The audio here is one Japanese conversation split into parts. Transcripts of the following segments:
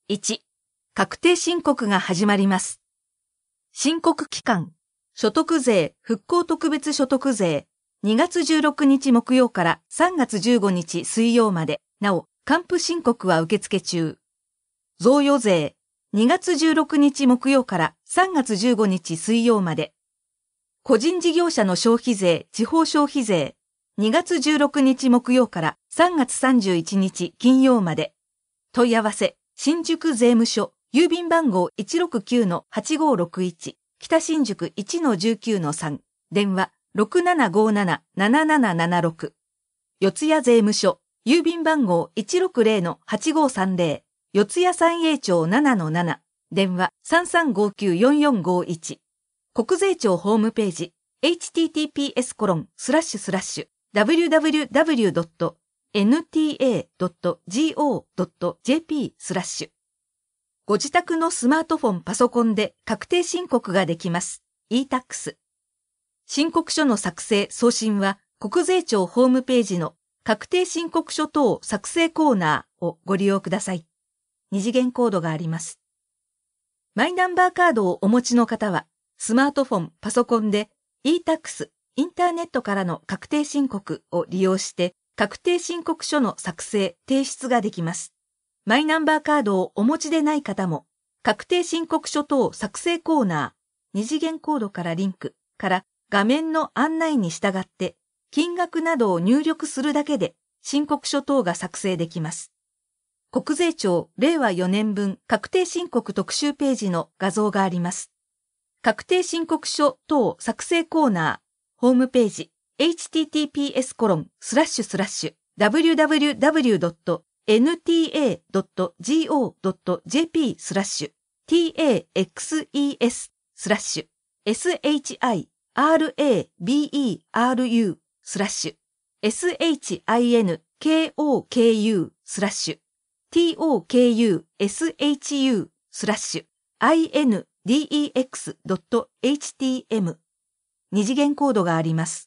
1、確定申告が始まります。申告期間、所得税復興特別所得税、2月16日木曜から3月15日水曜まで、なお、還付申告は受付中。贈与税、2月16日木曜から3月15日水曜まで。個人事業者の消費税、地方消費税、2月16日木曜から3月31日金曜まで。問い合わせ、新宿税務署、郵便番号 169-8561、北新宿 1-19-3、電話6757-7776。四谷税務署、郵便番号 160-8530、四谷三栄町 7-7、電話3359-4451。国税庁ホームページ、https://www.nta.go.jp/。ご自宅のスマートフォン、パソコンで確定申告ができます。e-tax。申告書の作成・送信は、国税庁ホームページの確定申告書等作成コーナーをご利用ください。二次元コードがあります。マイナンバーカードをお持ちの方は、スマートフォン、パソコンで e-tax、インターネットからの確定申告を利用して、確定申告書の作成・提出ができます。マイナンバーカードをお持ちでない方も、確定申告書等作成コーナー、二次元コードからリンクから画面の案内に従って、金額などを入力するだけで申告書等が作成できます。国税庁令和4年分確定申告特集ページの画像があります。確定申告書等作成コーナー、ホームページ、https://www.nta.go.jp/TAXES/SHIRABERU/SHINKOKU/TOKU/SHINKOKU/htm。二次元コードがあります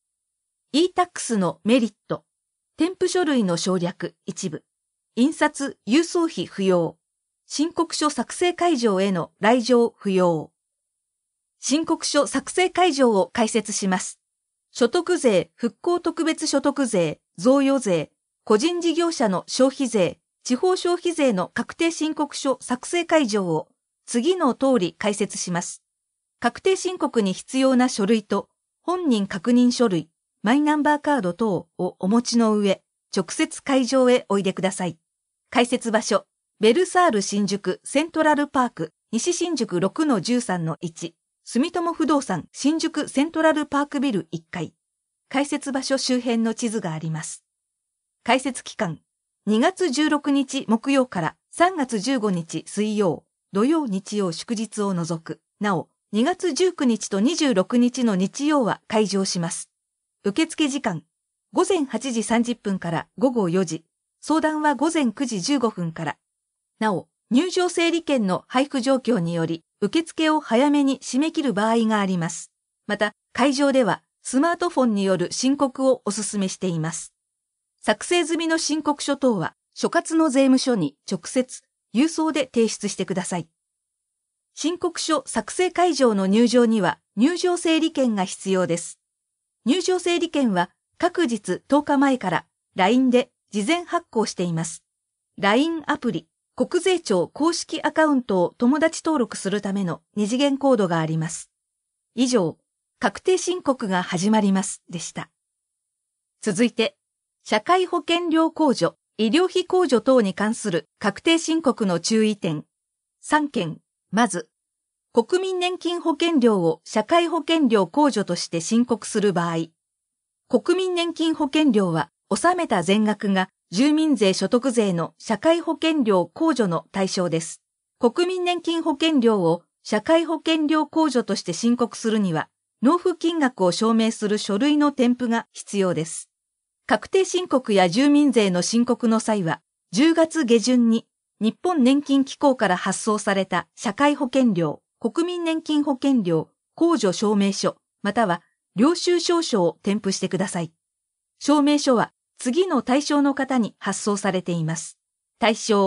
。e-tax のメリット。添付書類の省略一部。印刷・郵送費不要。申告書作成会場への来場不要。申告書作成会場を開設します。所得税、復興特別所得税、贈与税、個人事業者の消費税、地方消費税の確定申告書作成会場を次の通り開設します。確定申告に必要な書類と本人確認書類、マイナンバーカード等をお持ちの上、直接会場へおいでください。開設場所、ベルサール新宿セントラルパーク西新宿 6-13-1、住友不動産新宿セントラルパークビル1階。開設場所周辺の地図があります。開設期間、2月16日木曜から3月15日水曜、土曜日曜祝日を除く。なお、2月19日と26日の日曜は開場します。受付時間、午前8時30分から午後4時、相談は午前9時15分から。なお、入場整理券の配布状況により、受付を早めに締め切る場合があります。また、会場ではスマートフォンによる申告をお勧めしています。作成済みの申告書等は、所轄の税務署に直接、郵送で提出してください。申告書作成会場の入場には入場整理券が必要です。入場整理券は各日10日前から LINE で事前発行しています。LINE アプリ、国税庁公式アカウントを友達登録するための二次元コードがあります。以上、確定申告が始まりますでした。続いて、社会保険料控除、医療費控除等に関する確定申告の注意点。3件。まず、国民年金保険料を社会保険料控除として申告する場合、国民年金保険料は納めた全額が住民税所得税の社会保険料控除の対象です。国民年金保険料を社会保険料控除として申告するには、納付金額を証明する書類の添付が必要です。確定申告や住民税の申告の際は、10月下旬に日本年金機構から発送された社会保険料、国民年金保険料、控除証明書、または領収証書を添付してください。証明書は次の対象の方に発送されています。対象、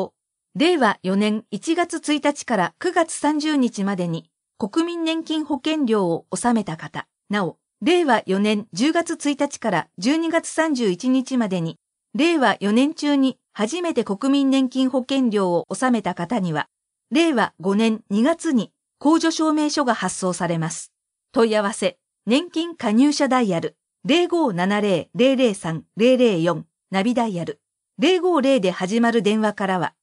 令和4年1月1日から9月30日までに国民年金保険料を納めた方、なお、令和4年10月1日から12月31日までに、令和4年中に初めて国民年金保険料を納めた方には、令和5年2月に控除証明書が発送されます。問い合わせ、年金加入者ダイヤル 0570-003-004 ナビダイヤル050で始まる電話からは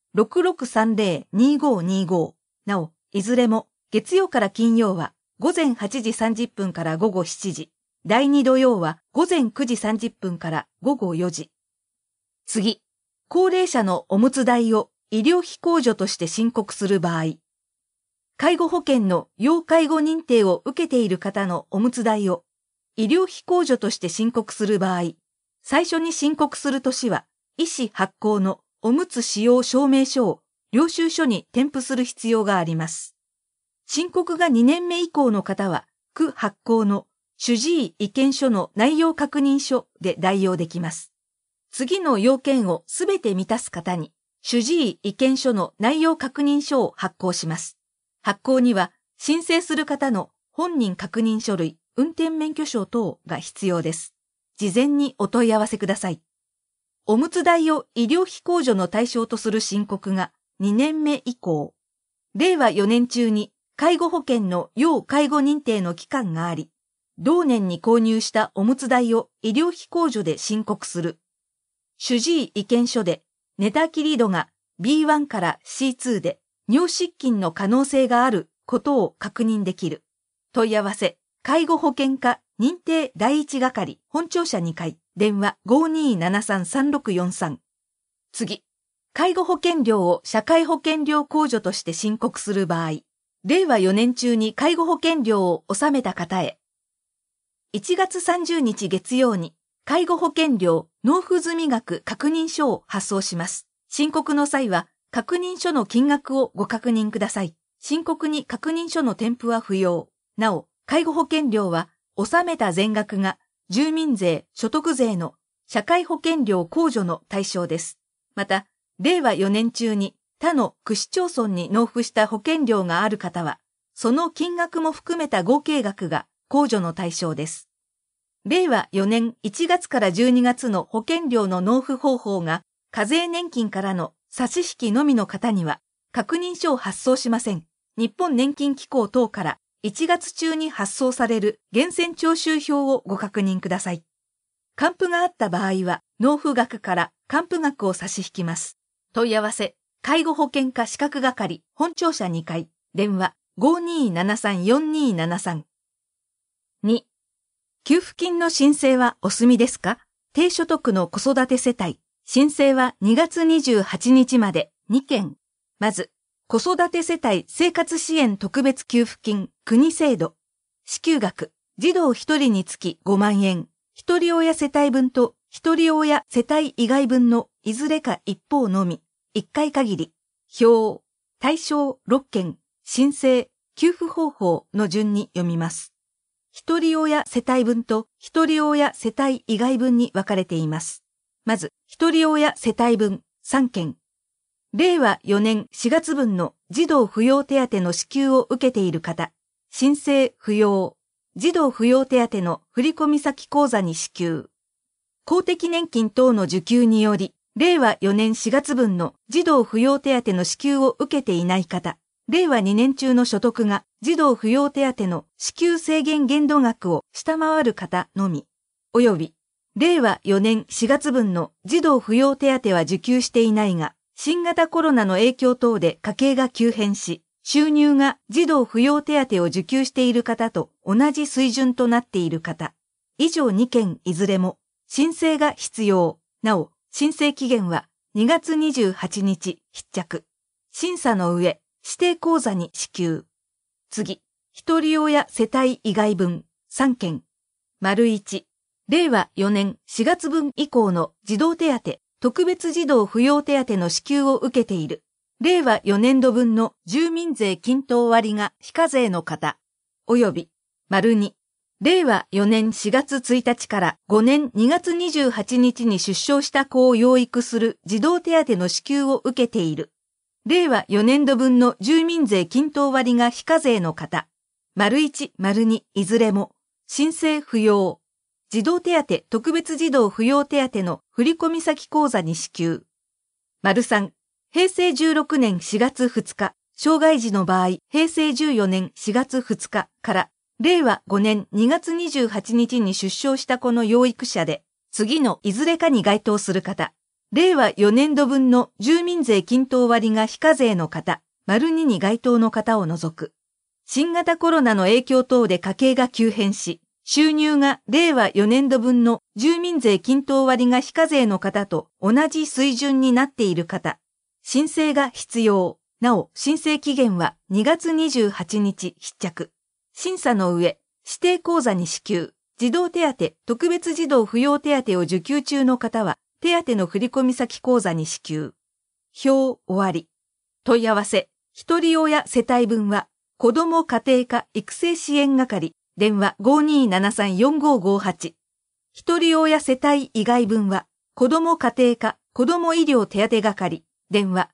6630-2525 なお、いずれも月曜から金曜は午前8時30分から午後7時、第2土曜は午前9時30分から午後4時。次、高齢者のおむつ代を医療費控除として申告する場合、介護保険の要介護認定を受けている方のおむつ代を医療費控除として申告する場合、最初に申告する年は、医師発行のおむつ使用証明書を領収書に添付する必要があります。申告が2年目以降の方は、区発行の主治医意見書の内容確認書で代用できます。次の要件をすべて満たす方に、主治医意見書の内容確認書を発行します。発行には、申請する方の本人確認書類、運転免許証等が必要です。事前にお問い合わせください。おむつ代を医療費控除の対象とする申告が2年目以降、令和4年中に介護保険の要介護認定の期間があり、同年に購入したおむつ代を医療費控除で申告する。主治医意見書で寝たきり度が B1 から C2 で尿失禁の可能性があることを確認できる。問い合わせ、介護保険課認定第一係本庁舎2階電話 5273-3643。次、介護保険料を社会保険料控除として申告する場合、令和4年中に介護保険料を納めた方へ、1月30日月曜に介護保険料納付済額確認書を発送します。申告の際は確認書の金額をご確認ください。申告に確認書の添付は不要。なお、介護保険料は納めた全額が住民税、所得税の社会保険料控除の対象です。また、令和4年中に他の区市町村に納付した保険料がある方は、その金額も含めた合計額が控除の対象です。令和4年1月から12月の保険料の納付方法が課税年金からの差し引きのみの方には確認書を発送しません。日本年金機構等から1月中に発送される源泉徴収票をご確認ください。還付があった場合は納付額から還付額を差し引きます。問い合わせ、介護保険課資格係本庁舎2階電話 5273-4273。2、給付金の申請はお済みですか？低所得の子育て世帯、申請は2月28日まで2件。まず、子育て世帯生活支援特別給付金国制度。支給額、児童1人につき5万円。一人親世帯分と一人親世帯以外分のいずれか一方のみ。1回限り。表、対象6件、申請、給付方法の順に読みます。一人親世帯分と一人親世帯以外分に分かれています。まず、一人親世帯分3件。令和4年4月分の児童扶養手当の支給を受けている方、申請不要、児童扶養手当の振込先口座に支給。公的年金等の受給により、令和4年4月分の児童扶養手当の支給を受けていない方、令和2年中の所得が児童扶養手当の支給制限限度額を下回る方のみ、及び、令和4年4月分の児童扶養手当は受給していないが、新型コロナの影響等で家計が急変し、収入が児童扶養手当を受給している方と同じ水準となっている方、以上2件いずれも申請が必要。なお、申請期限は2月28日必着。審査の上、指定口座に支給。次、一人親世帯以外分3件。丸1、令和4年4月分以降の児童手当、特別児童扶養手当の支給を受けている。令和4年度分の住民税均等割が非課税の方、及び、丸2、令和4年4月1日から5年2月28日に出生した子を養育する児童手当の支給を受けている。 令和4年度分の住民税均等割が非課税の方、1、2いずれも、申請不要。児童手当特別児童扶養手当の振込先口座に支給。3、平成16年4月2日、障害児の場合、平成14年4月2日から、令和5年2月28日に出生した子の養育者で、次のいずれかに該当する方、令和4年度分の住民税均等割が非課税の方、2に該当の方を除く。新型コロナの影響等で家計が急変し、収入が令和4年度分の住民税均等割が非課税の方と同じ水準になっている方、申請が必要。なお、申請期限は2月28日必着。審査の上、指定口座に支給、児童手当特別児童扶養手当を受給中の方は、手当の振込先口座に支給。表終わり。問い合わせ、一人親世帯分は、子ども家庭科育成支援係、電話 5273-4558。一人親世帯以外分は、子ども家庭科子ども医療手当係、電話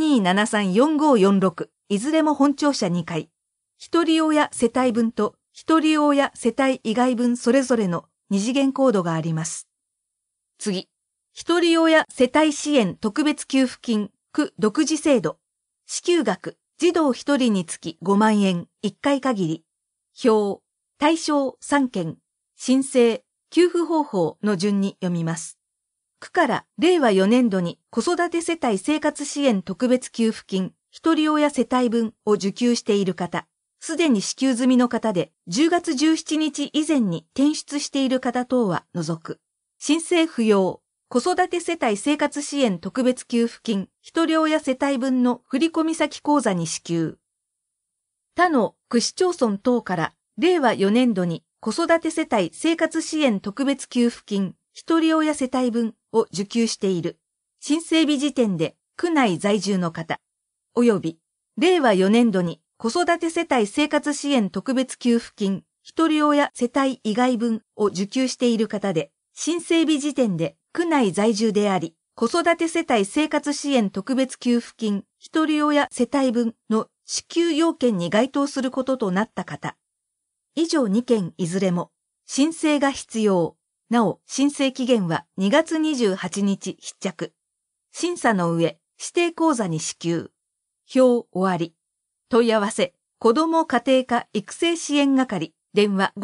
5273-4546。いずれも本庁舎2階。一人親世帯分と一人親世帯以外分それぞれの二次元コードがあります。次。一人親世帯支援特別給付金、区独自制度。支給額、児童一人につき5万円、1回限り。表、対象3件、申請、給付方法の順に読みます。区から令和4年度に子育て世帯生活支援特別給付金、一人親世帯分を受給している方、すでに支給済みの方で10月17日以前に転出している方等は除く。申請不要。子育て世帯生活支援特別給付金、一人親世帯分の振込先口座に支給。他の区市町村等から令和4年度に子育て世帯生活支援特別給付金、一人親世帯分を受給している。申請日時点で区内在住の方、及び令和4年度に子育て世帯生活支援特別給付金、一人親世帯以外分を受給している方で、申請日時点で区内在住であり、子育て世帯生活支援特別給付金、一人親世帯分の支給要件に該当することとなった方。以上2件いずれも、申請が必要。なお、申請期限は2月28日必着。審査の上、指定口座に支給。表終わり。問い合わせ、子ども家庭科育成支援係、電話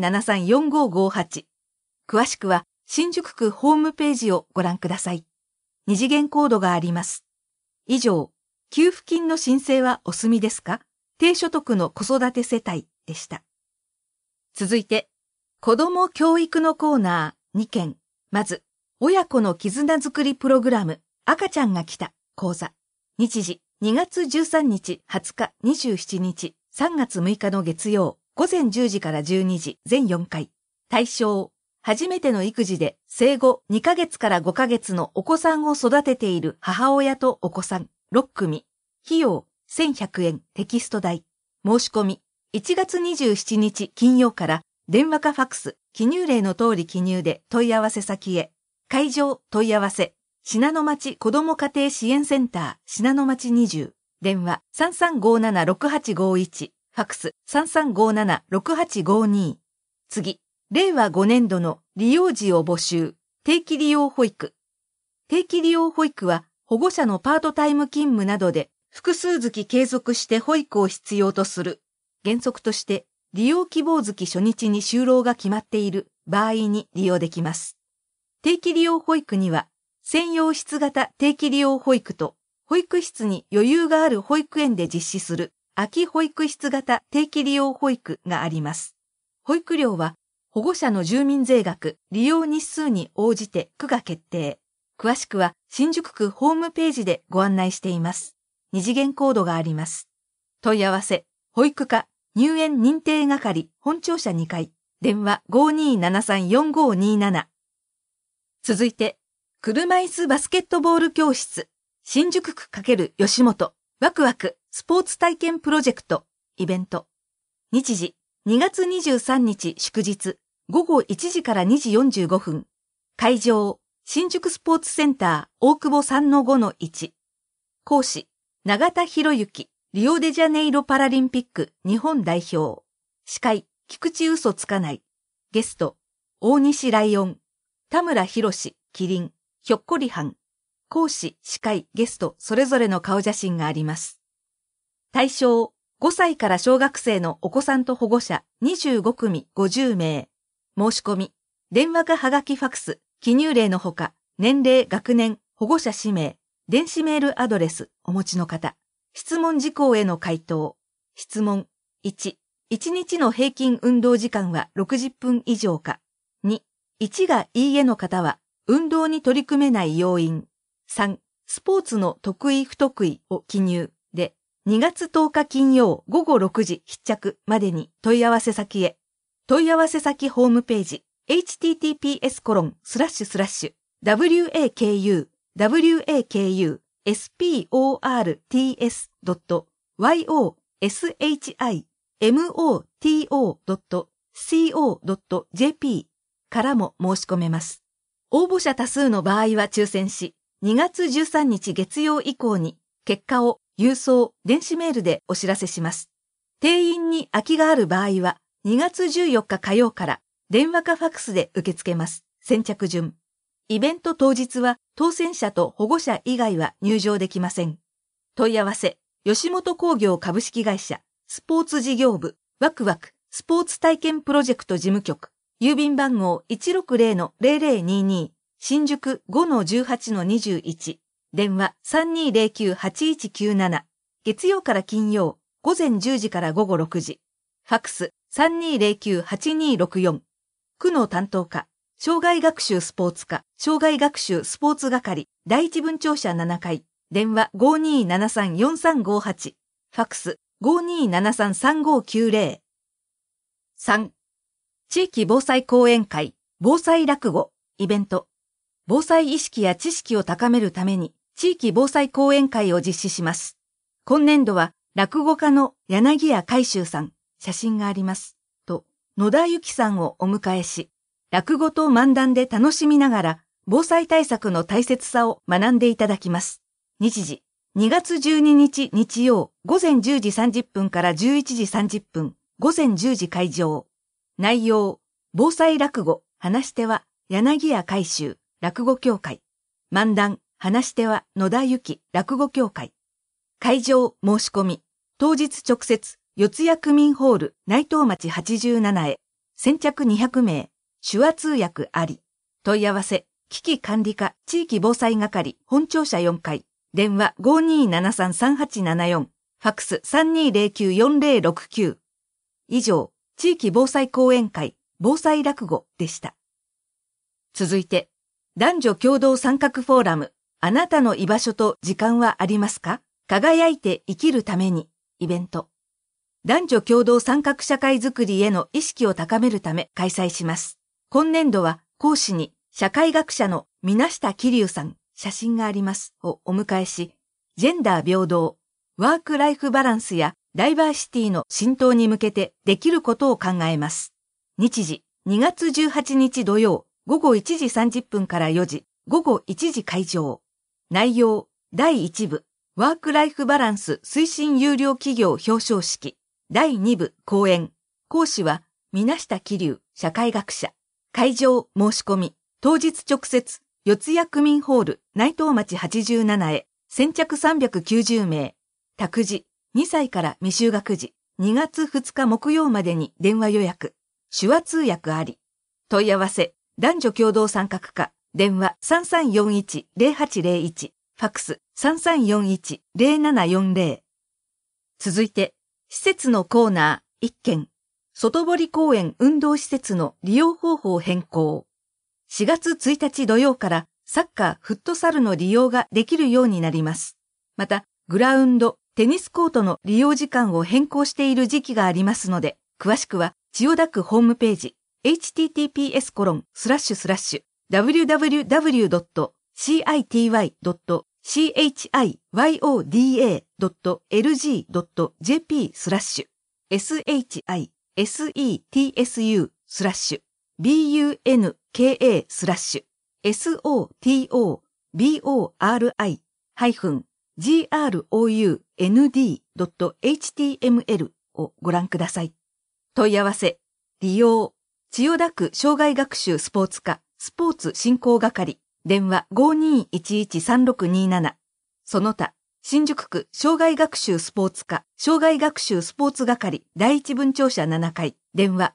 5273-4558。詳しくは、新宿区ホームページをご覧ください。二次元コードがあります。以上、給付金の申請はお済みですか？低所得の子育て世帯でした。続いて、子ども教育のコーナー2件。まず、親子の絆づくりプログラム、赤ちゃんが来た講座。日時、2月13日、20日、27日、3月6日の月曜、午前10時から12時、全4回。対象、初めての育児で生後2ヶ月から5ヶ月のお子さんを育てている母親とお子さん6組。費用1100円テキスト代。申し込み1月27日金曜から電話かファクス、記入例の通り記入で問い合わせ先へ。会場問い合わせ。信濃町子ども家庭支援センター信濃町20。電話 3357-6851。ファクス 3357-6852。次。令和5年度の利用時を募集、定期利用保育。定期利用保育は保護者のパートタイム勤務などで複数月継続して保育を必要とする。原則として利用希望月初日に就労が決まっている場合に利用できます。定期利用保育には専用室型定期利用保育と保育室に余裕がある保育園で実施する空き保育室型定期利用保育があります。保育料は保護者の住民税額、利用日数に応じて区が決定。詳しくは新宿区ホームページでご案内しています。二次元コードがあります。問い合わせ、保育課、入園認定係、本庁舎2階、電話 5273-4527。続いて、車椅子バスケットボール教室、新宿区×吉本、ワクワクスポーツ体験プロジェクト、イベント。日時、2月23日祝日、午後1時から2時45分。会場、新宿スポーツセンター大久保 3-5-1。講師、 永田博之、リオデジャネイロパラリンピック日本代表。司会、菊池嘘つかない。ゲスト、大西ライオン、田村博士、キリン、ひょっこりはん。講師、司会、ゲスト、それぞれの顔写真があります。対象、5歳から小学生のお子さんと保護者25組50名。申し込み、電話かはがきファクス、記入例のほか、年齢、学年、保護者氏名、電子メールアドレスお持ちの方。質問事項への回答。質問。1、1日の平均運動時間は60分以上か。2、1がいいえの方は、運動に取り組めない要因。3、スポーツの得意不得意を記入で、2月10日金曜午後6時必着までに問い合わせ先へ。問い合わせ先ホームページ、https://wakusportsporto.co.jp からも申し込めます。応募者多数の場合は抽選し、2月13日月曜以降に結果を郵送、電子メールでお知らせします。定員に空きがある場合は、2月14日火曜から電話かファクスで受け付けます。先着順。イベント当日は当選者と保護者以外は入場できません。問い合わせ、吉本興業株式会社、スポーツ事業部、ワクワク、スポーツ体験プロジェクト事務局、郵便番号 160-0022、新宿 5-18-21、電話 3209-8197、月曜から金曜、午前10時から午後6時、ファクス 3209-8264、区の担当課、障害学習スポーツ課、障害学習スポーツ係、第一分庁舎7階、電話 5273-4358、ファクス 5273-3590。3、地域防災講演会、防災落語、イベント。防災意識や知識を高めるために、地域防災講演会を実施します。今年度は、落語家の柳家海舟さん、写真があります、と、野田由紀さんをお迎えし、落語と漫談で楽しみながら、防災対策の大切さを学んでいただきます。日時、2月12日日曜、午前10時30分から11時30分、午前10時会場。内容、防災落語、話し手は、柳家海舟、落語協会。漫談、話し手は、野田由紀、落語協会。会場、申し込み。当日直接、四谷区民ホール、内藤町87へ。先着200名。手話通訳あり。問い合わせ、危機管理課、地域防災係、本庁舎4階。電話 5273-3874。ファクス 3209-4069。以上、地域防災講演会、防災落語でした。続いて、男女共同参画フォーラム、あなたの居場所と時間はありますか？輝いて生きるために、イベント。男女共同参画社会づくりへの意識を高めるため開催します。今年度は講師に社会学者の水下桐生さん、写真があります、をお迎えし、ジェンダー平等、ワークライフバランスやダイバーシティの浸透に向けてできることを考えます。日時、2月18日土曜、午後1時30分から4時、午後1時会場。内容、第1部、ワークライフバランス推進有料企業表彰式。第2部、講演。講師は、水下桐生、社会学者。会場、申し込み。当日直接、四谷区民ホール、内藤町87へ。先着390名。託児、2歳から未就学児。2月2日木曜までに電話予約。手話通訳あり。問い合わせ、男女共同参画課。電話 3341-0801。ファクス 3341-0740。続いて、施設のコーナー1件。外堀公園運動施設の利用方法変更。4月1日土曜からサッカー、フットサルの利用ができるようになります。また、グラウンド、テニスコートの利用時間を変更している時期がありますので、詳しくは千代田区ホームページ、https://www.city.chy.de.jp/bunka/sotobori-. ground.html をご覧ください。問い合わせ、利用、千代田区障害学習スポーツ課スポーツ振興係、電話 5211-3627。その他、新宿区障害学習スポーツ課障害学習スポーツ係第一分庁舎7階、電話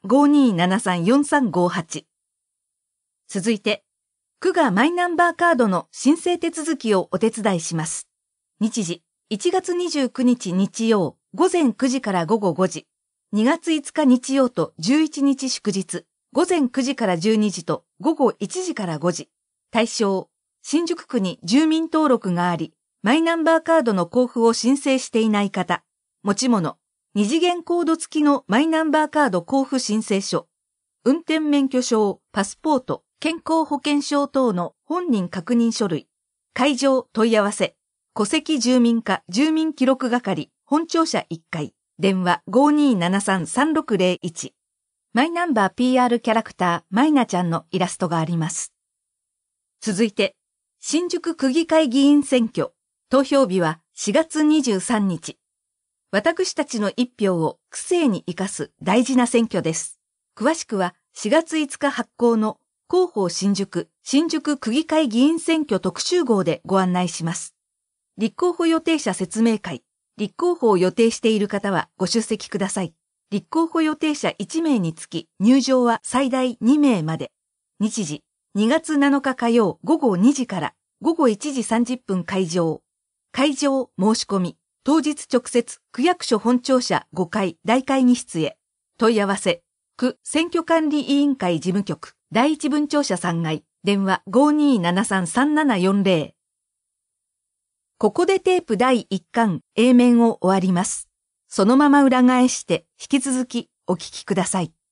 5273-4358。続いて、区がマイナンバーカードの申請手続きをお手伝いします。日時、1月29日日曜、午前9時から午後5時。2月5日日曜と11日祝日、午前9時から12時と午後1時から5時。対象、新宿区に住民登録があり、マイナンバーカードの交付を申請していない方、持ち物、二次元コード付きのマイナンバーカード交付申請書、運転免許証、パスポート、健康保険証等の本人確認書類、会場問い合わせ、戸籍住民課住民記録係、本庁舎1階、電話 5273-3601。マイナンバー PR キャラクター、マイナちゃんのイラストがあります。続いて、新宿区議会議員選挙、投票日は4月23日。私たちの一票を区政に生かす大事な選挙です。詳しくは4月5日発行の広報新宿区議会議員選挙特集号でご案内します。立候補予定者説明会、立候補を予定している方はご出席ください。立候補予定者1名につき入場は最大2名まで。日時、2月7日火曜午後2時から午後1時30分会場。会場申し込み、当日直接区役所本庁舎5階大会議室へ。問い合わせ、区選挙管理委員会事務局第一分庁舎3階、電話 5273-3740。ここでテープ第1巻 A 面を終わります。そのまま裏返して引き続きお聞きください。